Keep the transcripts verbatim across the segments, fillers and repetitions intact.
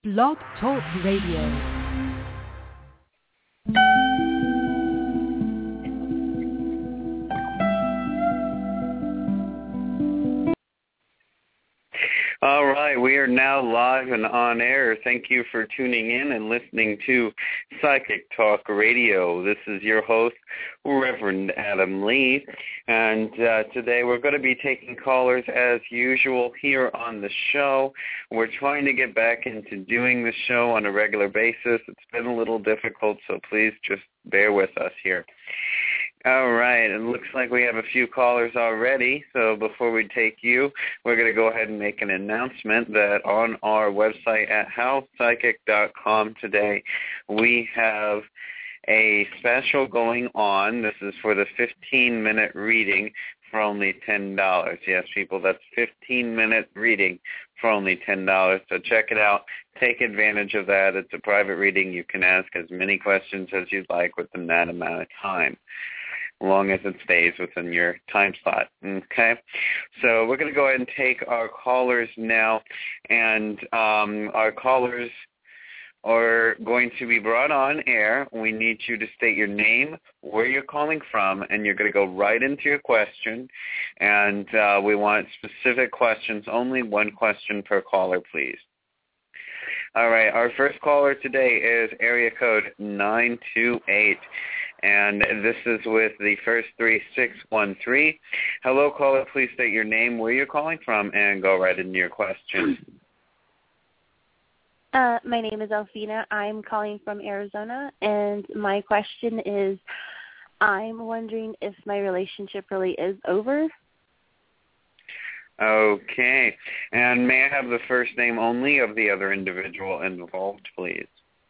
Blog Talk Radio. All right, we are now live and on air. Thank you for tuning in and listening to Psychic Talk Radio. This is your host, Reverend Adam Lee, and uh, today we're going to be taking callers as usual here on the show. We're trying to get back into doing the show on a regular basis. It's been a little difficult, so please just bear with us here. All right, it looks like we have a few callers already, so before we take you, we're going to go ahead and make an announcement that on our website at how psychic dot com today, we have a special going on. This is for the fifteen-minute reading for only ten dollars. Yes, people, that's fifteen-minute reading for only ten dollars, so check it out. Take advantage of that. It's a private reading. You can ask as many questions as you'd like within that amount of time, as long as it stays within your time slot, okay? So we're going to go ahead and take our callers now, and um, our callers are going to be brought on air. We need you to state your name, where you're calling from, and you're going to go right into your question, and uh, we want specific questions, only one question per caller, please. All right, our first caller today is area code nine two eight. And this is with the first three six one three. Hello, caller. Please state your name, where you're calling from, and go right into your question. Uh, my name is Alfina. I'm calling from Arizona, and my question is, I'm wondering if my relationship really is over. Okay. And may I have the first name only of the other individual involved, please?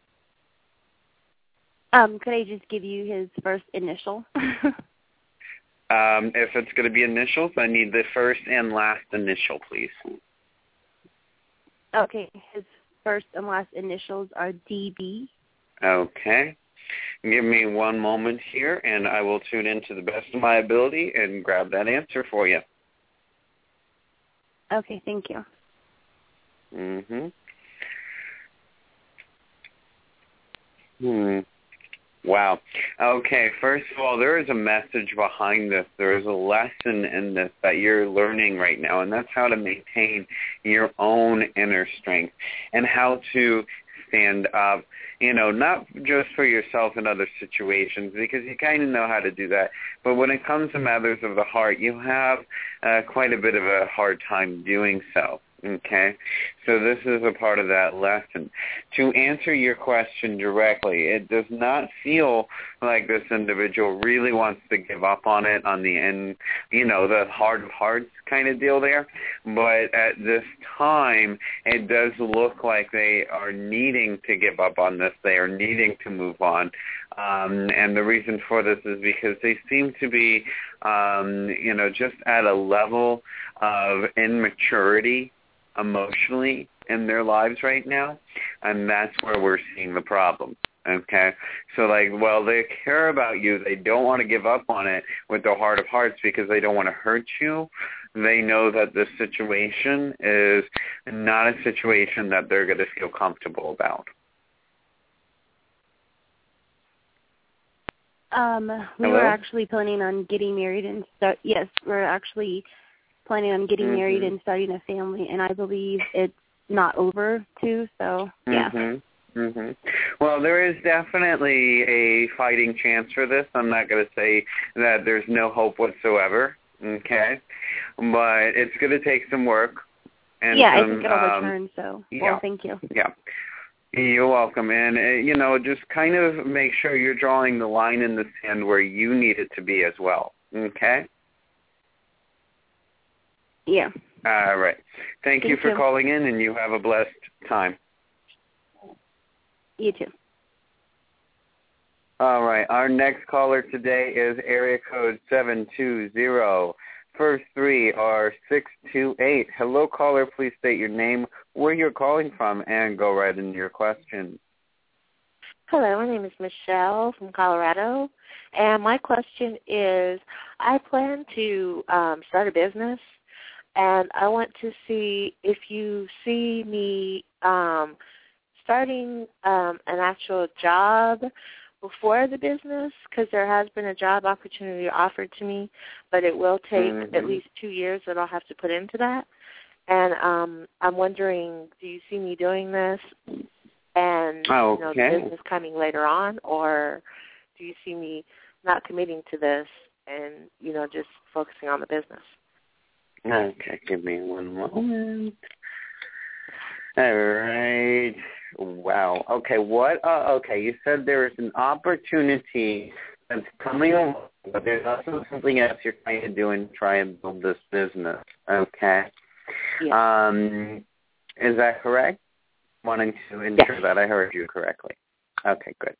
Um, could I just give you his first initial? um, if it's going to be initials, I need the first and last initial, please. Okay, his first and last initials are D B. Okay. Give me one moment here, and I will tune in to the best of my ability and grab that answer for you. Okay, thank you. Mm-hmm. Hmm. Wow. Okay, first of all, there is a message behind this. There is a lesson in this that you're learning right now, and that's how to maintain your own inner strength and how to stand up, you know, not just for yourself in other situations, because you kind of know how to do that, but when it comes to matters of the heart, you have uh, quite a bit of a hard time doing so. Okay, so this is a part of that lesson. To answer your question directly, it does not feel like this individual really wants to give up on it on the end, you know, the heart of hearts kind of deal there. But at this time, it does look like they are needing to give up on this. They are needing to move on. Um, and the reason for this is because they seem to be, um, you know, just at a level of immaturity emotionally in their lives right now, and that's where we're seeing the problem. Okay, so like, well, they care about you. They don't want to give up on it with their heart of hearts because they don't want to hurt you. They know that this situation is not a situation that they're going to feel comfortable about. Um, we Hello? were actually planning on getting married and start. Yes, we're actually planning on getting mm-hmm. married and starting a family, and I believe it's not over too. So yeah. Mm-hmm. Mm-hmm. Well, there is definitely a fighting chance for this. I'm not going to say that there's no hope whatsoever. Okay, but it's going to take some work. And yeah, some, I think it'll um, return. So yeah. well, thank you. Yeah. You're welcome. And, uh, you know, just kind of make sure you're drawing the line in the sand where you need it to be as well. Okay? Yeah. All right. Thank, Thank you for you. calling in, and you have a blessed time. You too. All right. Our next caller today is area code seven two zero. First three are six two eight. Hello, caller. Please state your name, where you're calling from, and go right into your question. Hello, my name is Michelle from Colorado, and my question is, I plan to um, start a business, and I want to see if you see me um, starting um, an actual job before the business, because there has been a job opportunity offered to me, but it will take mm-hmm. at least two years that I'll have to put into that. And um, I'm wondering, do you see me doing this and oh, you know, okay. the business coming later on, or do you see me not committing to this and, you know, just focusing on the business? Okay, give me one moment. All right. Wow. Okay, what? Uh, okay, you said there is an opportunity that's coming along, but there's also something else you're trying to do and try and build this business. Okay. Yeah. Um, is that correct? Wanting to ensure yes. that I heard you correctly. Okay, good.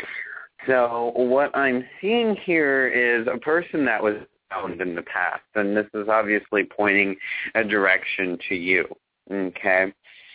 So what I'm seeing here is a person that was found in the past, and this is obviously pointing a direction to you. Okay.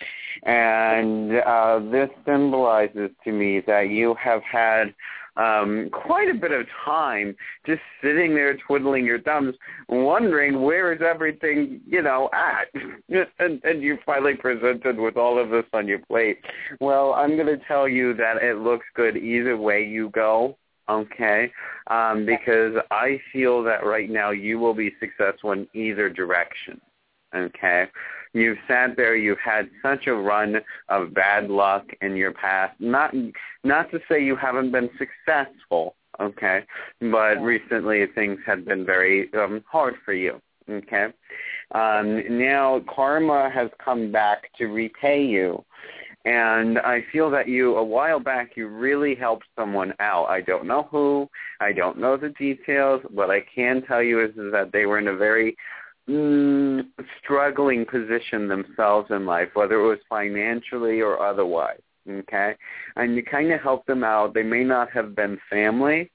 And uh, this symbolizes to me that you have had um, quite a bit of time just sitting there twiddling your thumbs, wondering where is everything, you know, at. and, and you're finally presented with all of this on your plate. Well, I'm going to tell you that it looks good either way you go. Okay, um, because I feel that right now you will be successful in either direction. Okay, you've sat there, you've had such a run of bad luck in your past. Not not to say you haven't been successful, okay, but recently things have been very um, hard for you, okay. Um, now karma has come back to repay you. And I feel that you, a while back, you really helped someone out. I don't know who. I don't know the details. What I can tell you is, is that they were in a very mm, struggling position themselves in life, whether it was financially or otherwise, okay? And you kind of helped them out. They may not have been family,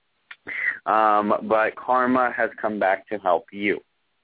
um, but karma has come back to help you.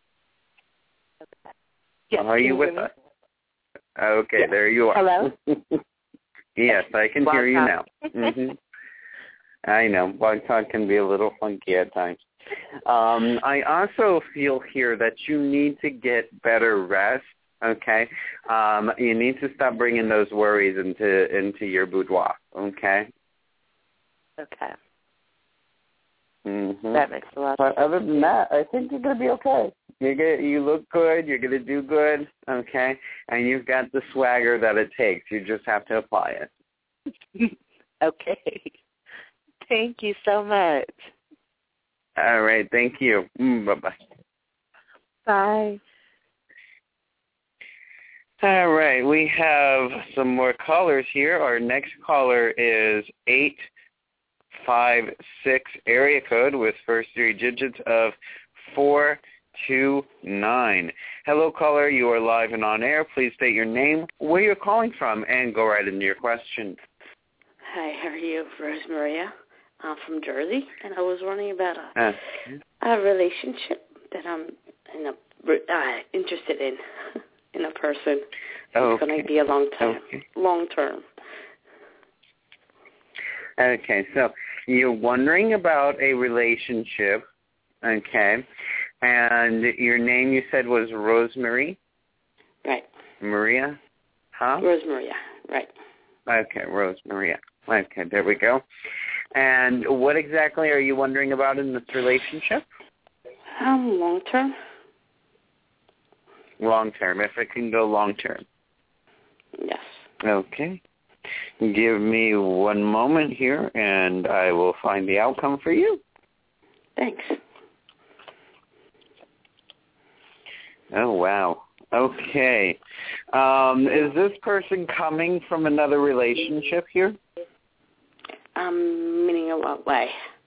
Yes, are you with us? Okay, yes. There you are. Hello? Yes, I can Blog hear you Talk. now. Mm-hmm. I know. Blog Talk can be a little funky at times. Um, I also feel here that you need to get better rest, okay? Um, you need to stop bringing those worries into, into your boudoir, okay? Okay. Mm-hmm. That makes a lot but of sense. But other than that, I think you're going to be okay. You're gonna, you look good. You're going to do good, okay? And you've got the swagger that it takes. You just have to apply it. Okay. Thank you so much. All right. Thank you. Mm, bye-bye. Bye. All right. We have some more callers here. Our next caller is eight five six area code with first three digits of four two nine. Hello, caller. You are live and on air. Please state your name, where you're calling from, and go right into your question. Hi, how are you? Rose Maria. I'm from Jersey, and I was wondering about a, uh, a relationship that I'm in a, uh, interested in, in a person. Oh, it's okay. going to be a long time, okay. long term. Okay, so you're wondering about a relationship, okay, and your name you said was Rosemary? Right. Maria? Huh? Rose Maria, right. Okay, Rose Maria. Okay, there we go. And what exactly are you wondering about in this relationship? Um, long term. Long term, if it can go long term. Yes. Okay. Give me one moment here, and I will find the outcome for you. Thanks. Oh, wow. Okay. Um, is this person coming from another relationship here? Um, meaning a what way?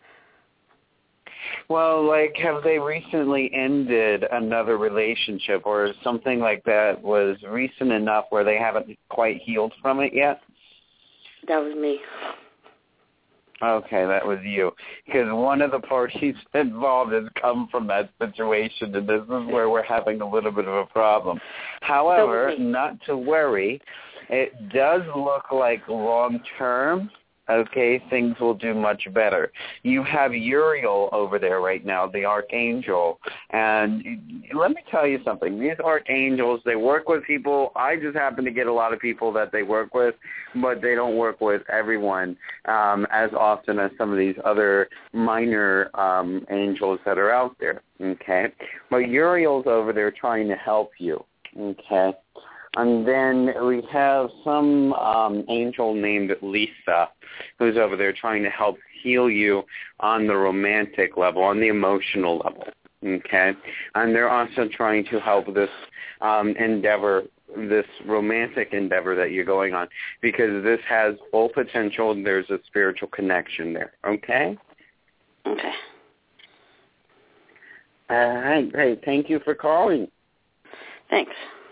Well, like, have they recently ended another relationship, or something like that was recent enough where they haven't quite healed from it yet? That was me. Okay, that was you. Because one of the parties involved has come from that situation, and this is where we're having a little bit of a problem. However, not to worry, it does look like long-term, okay, things will do much better. You have Uriel over there right now, the archangel, and let me tell you something. These archangels, they work with people. I just happen to get a lot of people that they work with, but they don't work with everyone um, as often as some of these other minor um, angels that are out there, okay? But Uriel's over there trying to help you, okay? And then we have some um, angel named Lisa who's over there trying to help heal you on the romantic level, on the emotional level, okay? And they're also trying to help this um, endeavor, this romantic endeavor that you're going on, because this has full potential and there's a spiritual connection there, okay? Okay. All right, great. Thank you for calling. Thanks.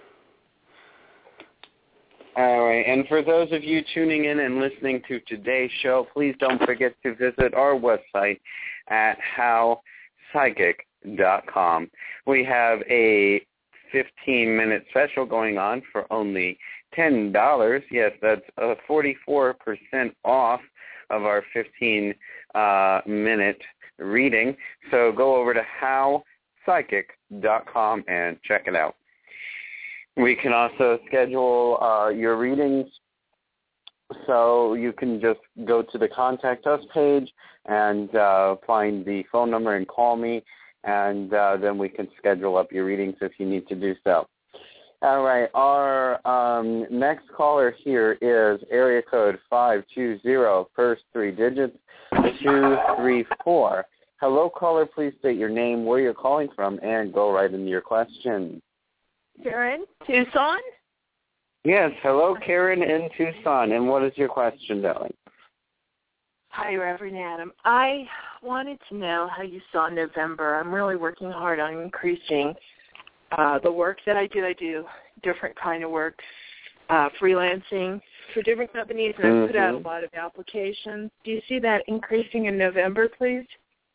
All right, and for those of you tuning in and listening to today's show, please don't forget to visit our website at how psychic dot com. We have a fifteen-minute special going on for only ten dollars. Yes, that's uh, forty-four percent off of our fifteen-minute uh, reading. So go over to how psychic dot com and check it out. We can also schedule uh, your readings, so you can just go to the Contact Us page and uh, find the phone number and call me, and uh, then we can schedule up your readings if you need to do so. All right, our um, next caller here is area code five two zero, first three digits, two three four. Hello, caller, please state your name, where you're calling from, and go right into your question. Karen, Tucson? Yes, hello, Karen in Tucson. And what is your question, darling? Hi, Reverend Adam. I wanted to know how you saw November. I'm really working hard on increasing uh, the work that I do. I do different kind of work, uh, freelancing for different companies, and mm-hmm. I put out a lot of applications. Do you see that increasing in November, please?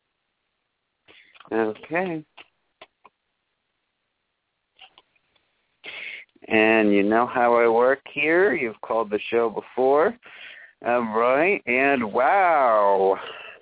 Okay. And you know how I work here. You've called the show before. All right. And wow.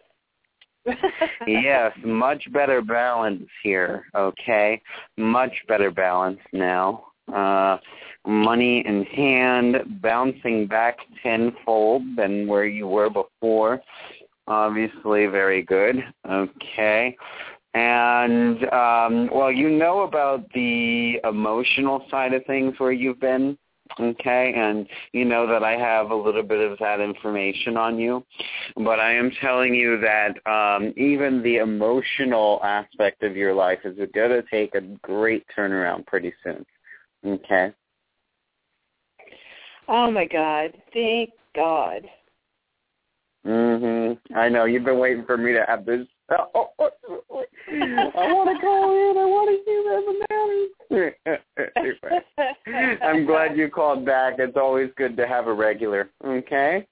Yes, much better balance here, okay? Much better balance now. Uh, money in hand, bouncing back tenfold than where you were before. Obviously very good, okay? And, um, well, you know about the emotional side of things where you've been, okay? And you know that I have a little bit of that information on you. But I am telling you that um, even the emotional aspect of your life is going to take a great turnaround pretty soon, okay? Oh, my God. Thank God. Mm-hmm. I know. You've been waiting for me to have this. Oh, oh, oh, oh. I want to call in. I want to see that. I'm glad you called back. It's always good to have a regular. Okay?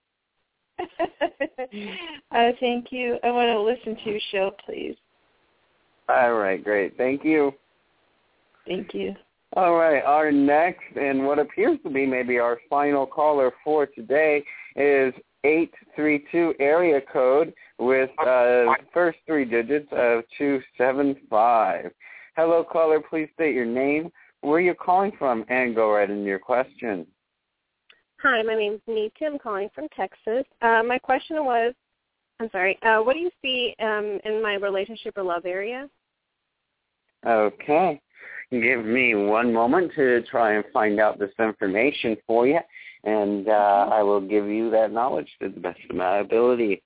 uh, thank you. I want to listen to your show, please. All right. Great. Thank you. Thank you. All right. Our next and what appears to be maybe our final caller for today is eight three two area code with uh, first three digits of two seven five. Hello, caller. Please state your name, where you're calling from, and go right into your question. Hi, my name's Nita. I'm calling from Texas. Uh, my question was, I'm sorry, uh, what do you see um, in my relationship or love area? Okay. Give me one moment to try and find out this information for you, and uh, I will give you that knowledge to the best of my ability.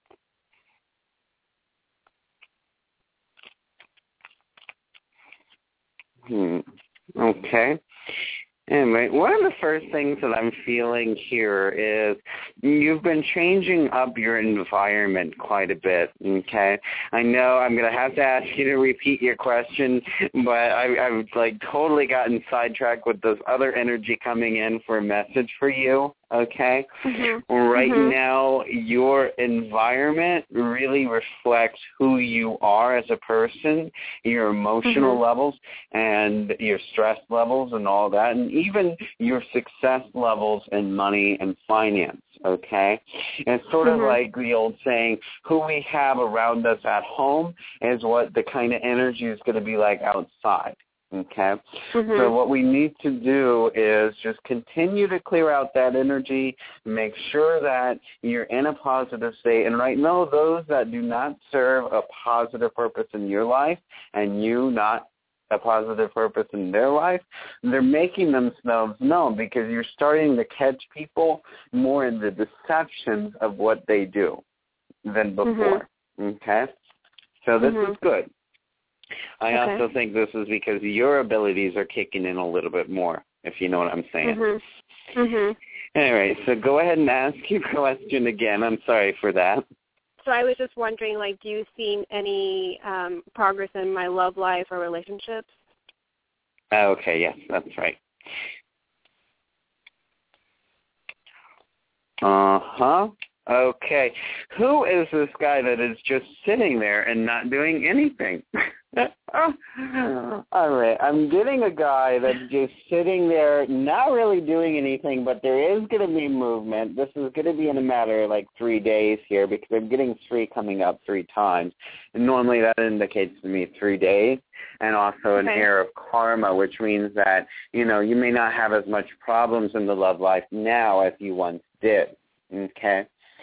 Hmm. Okay. Anyway, one of the first things that I'm feeling here is you've been changing up your environment quite a bit, okay? I know I'm going to have to ask you to repeat your question, but I, I've, like, totally gotten sidetracked with this other energy coming in for a message for you, okay? Mm-hmm. Right mm-hmm. now, your environment really reflects who you are as a person, your emotional mm-hmm. levels, and your stress levels and all that, and even your success levels in money and finance, okay? It's sort mm-hmm. of like the old saying, who we have around us at home is what the kind of energy is going to be like outside, okay? Mm-hmm. So what we need to do is just continue to clear out that energy, make sure that you're in a positive state, and right now those that do not serve a positive purpose in your life and you not a positive purpose in their life, they're making themselves known because you're starting to catch people more in the deceptions of what they do than before, mm-hmm. okay? So this mm-hmm. is good. I okay. also think this is because your abilities are kicking in a little bit more, if you know what I'm saying. Mm-hmm. Mm-hmm. Anyway, so go ahead and ask your question again. I'm sorry for that. So I was just wondering, like, do you see any um, progress in my love life or relationships? Okay, yes, that's right. Uh-huh. Okay. Who is this guy that is just sitting there and not doing anything? All right. I'm getting a guy that's just sitting there, not really doing anything, but there is going to be movement. This is going to be in a matter of like three days here because I'm getting three coming up three times. And normally that indicates to me three days and also an okay. air of karma, which means that, you know, you may not have as much problems in the love life now as you once did. Okay?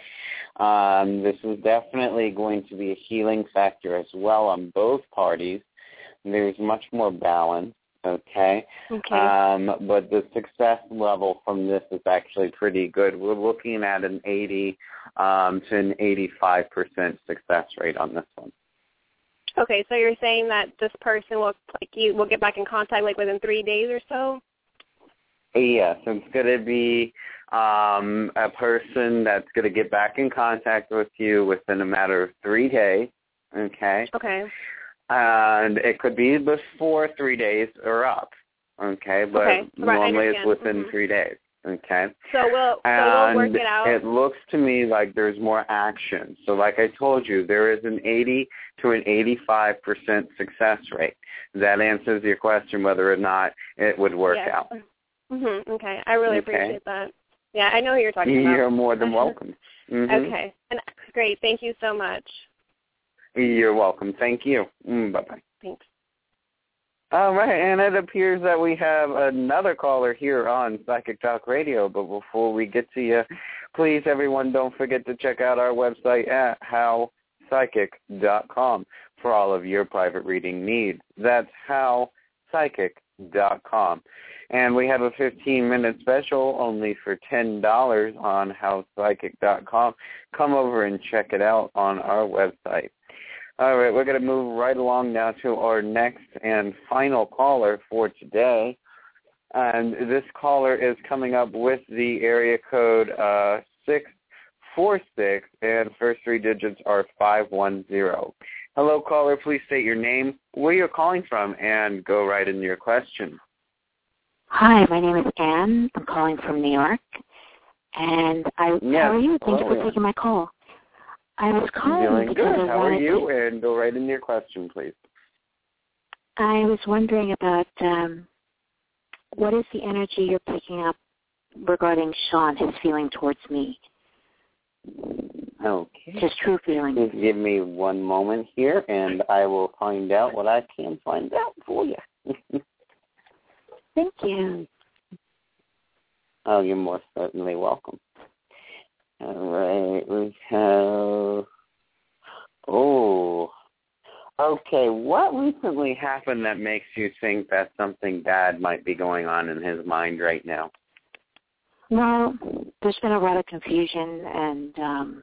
Um, this is definitely going to be a healing factor as well on both parties. There's much more balance, okay? Okay. Um, but the success level from this is actually pretty good. We're looking at an eighty um, to an eighty-five percent success rate on this one. Okay, so you're saying that this person will, like, you will get back in contact, like, within three days or so? Yes, it's going to be um, a person that's going to get back in contact with you within a matter of three days, okay? Okay. And it could be before three days or up, okay? But okay. normally it's within mm-hmm. three days, okay? So we'll, so and we'll work it out. It looks to me like there's more action. So like I told you, there is an eighty to an eighty-five percent success rate. That answers your question whether or not it would work yes. out. Mm-hmm. Okay. I really okay. appreciate that. Yeah, I know who you're talking about. You're more than welcome. Mm-hmm. Okay. And great. Thank you so much. You're welcome. Thank you. Mm, bye-bye. Thanks. All right, and it appears that we have another caller here on Psychic Talk Radio, but before we get to you, please, everyone, don't forget to check out our website at how psychic dot com for all of your private reading needs. That's how psychic dot com. And we have a fifteen-minute special only for ten dollars on how psychic dot com. Come over and check it out on our website. All right, we're going to move right along now to our next and final caller for today. And this caller is coming up with the area code uh, six four six, and first three digits are five one zero. Hello, caller. Please state your name, where you're calling from, and go right into your question. Hi, my name is Anne. I'm calling from New York. And I, yes. how are you? Thank Hello, you for Anne. taking my call. I was calling Doing because good. I How are you? to, And go right into your question, please. I was wondering about um, what is the energy you're picking up regarding Sean, his feeling towards me? Okay. His true feeling. Just give me one moment here, and I will find out what I can find out for you. Thank you. Oh, you're most certainly welcome. All right, we have, oh, okay, what recently happened that makes you think that something bad might be going on in his mind right now? Well, there's been a lot of confusion, and um,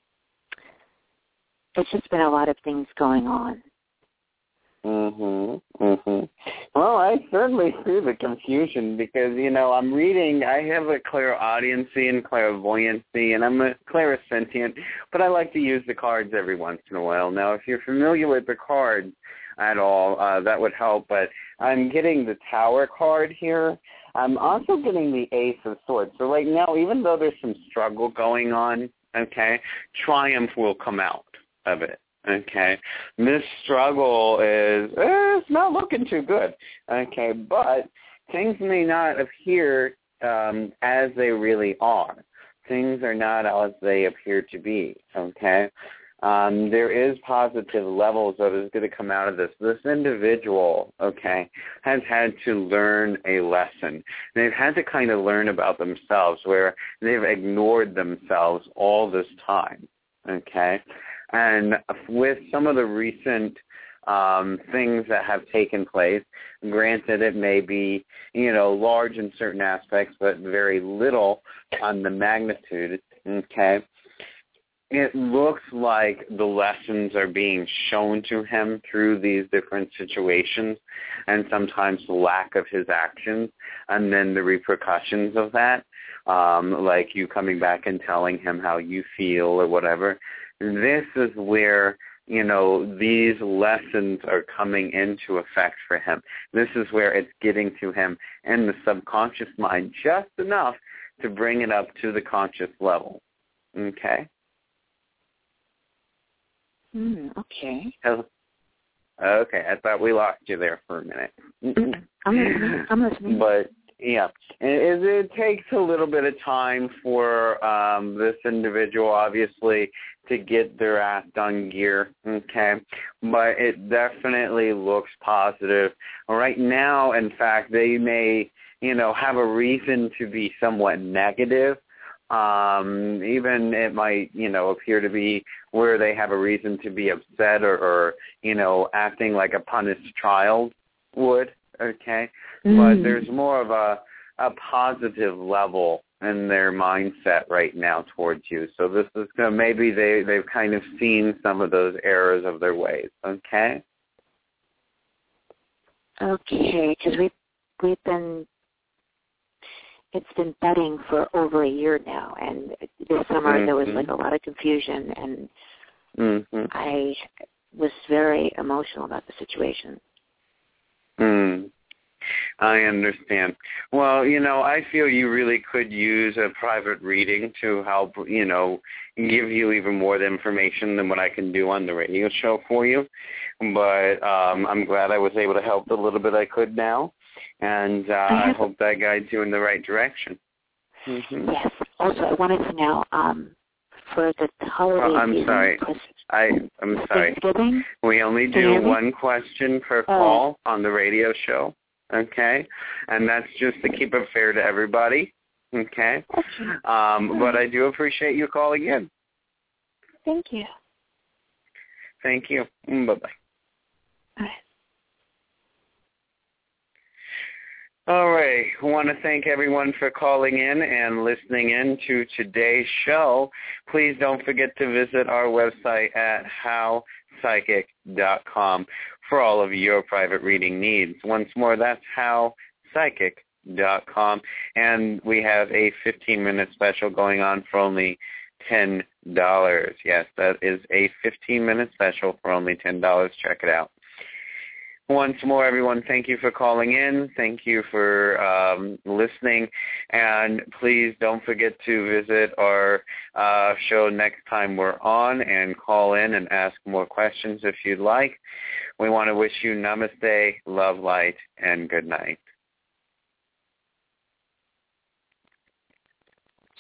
it's just been a lot of things going on. Mm-hmm, mm-hmm. Well, I certainly see the confusion because, you know, I'm reading, I have a clairaudiency and clairvoyancy, and I'm a clairsentient, but I like to use the cards every once in a while. Now, if you're familiar with the cards at all, uh, that would help, but I'm getting the Tower card here. I'm also getting the Ace of Swords. So right now, even though there's some struggle going on, okay, triumph will come out of it. Okay, this struggle is, eh, it's not looking too good, okay, but things may not appear um, as they really are. things are not as they appear to be, okay? Um, there is positive levels that is going to come out of this. This individual, okay, has had to learn a lesson. They've had to kind of learn about themselves where they've ignored themselves all this time, okay? And with some of the recent um, things that have taken place, granted it may be, you know, large in certain aspects, but very little on the magnitude, okay? It looks like the lessons are being shown to him through these different situations, and sometimes the lack of his actions and then the repercussions of that, um, like you coming back and telling him how you feel or whatever. This is where, you know, these lessons are coming into effect for him. This is where it's getting to him in the subconscious mind just enough to bring it up to the conscious level. Okay? Mm, okay. Okay, I thought we lost you there for a minute. I'm listening. I'm listening. But, yeah, it, it takes a little bit of time for um, this individual, obviously, to get their act on gear, okay? But it definitely looks positive. Right now, in fact, they may, you know, have a reason to be somewhat negative. Um, even it might, you know, appear to be where they have a reason to be upset or, or you know, acting like a punished child would, okay? Mm. But there's more of a, a positive level in their mindset right now towards you. So this is going to, maybe they, they've kind of seen some of those errors of their ways, okay? Okay, because we, we've been... It's been betting for over a year now, and this summer mm-hmm. there was like a lot of confusion, and mm-hmm. I was very emotional about the situation. Mm. I understand. Well, you know, I feel you really could use a private reading to help, you know, give you even more information than what I can do on the radio show for you. But um, I'm glad I was able to help the little bit I could now. And uh, I, I hope that guides you in the right direction. Mm-hmm. Yes. Also, I wanted to know um, for the holiday oh, I'm season, sorry. I, I'm sorry. Thanksgiving? We only do one question per call oh. on the radio show, okay? And that's just to keep it fair to everybody, okay? okay. Um, but I do appreciate you calling in. Thank you. Thank you. Bye-bye. All right. All right. I want to thank everyone for calling in and listening in to today's show. Please don't forget to visit our website at how psychic dot com for all of your private reading needs. Once more, that's how psychic dot com. And we have a fifteen-minute special going on for only ten dollars. Yes, that is a fifteen-minute special for only ten dollars. Check it out. Once more, everyone, thank you for calling in. Thank you for um, listening. And please don't forget to visit our uh, show next time we're on and call in and ask more questions if you'd like. We want to wish you namaste, love, light, and good night.